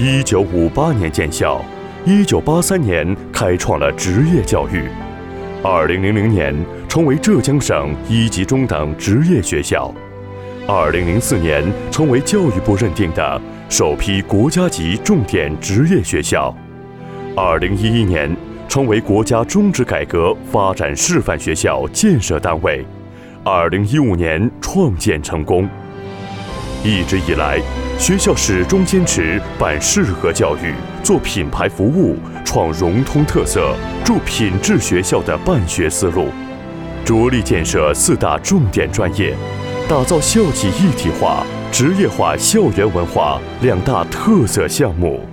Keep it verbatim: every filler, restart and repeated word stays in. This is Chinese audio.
一九五八年建校，一九八三年开创了职业教育，二零零零年成为浙江省一级中等职业学校，二零零四年成为教育部认定的首批国家级重点职业学校，二零一一年成为国家中职改革发展示范学校建设单位，二零一五年创建成功。一直以来，学校始终坚持办适合教育、做品牌服务、创融通特色、筑品质学校的办学思路，着力建设四大重点专业，打造校企一体化、职业化校园文化两大特色项目。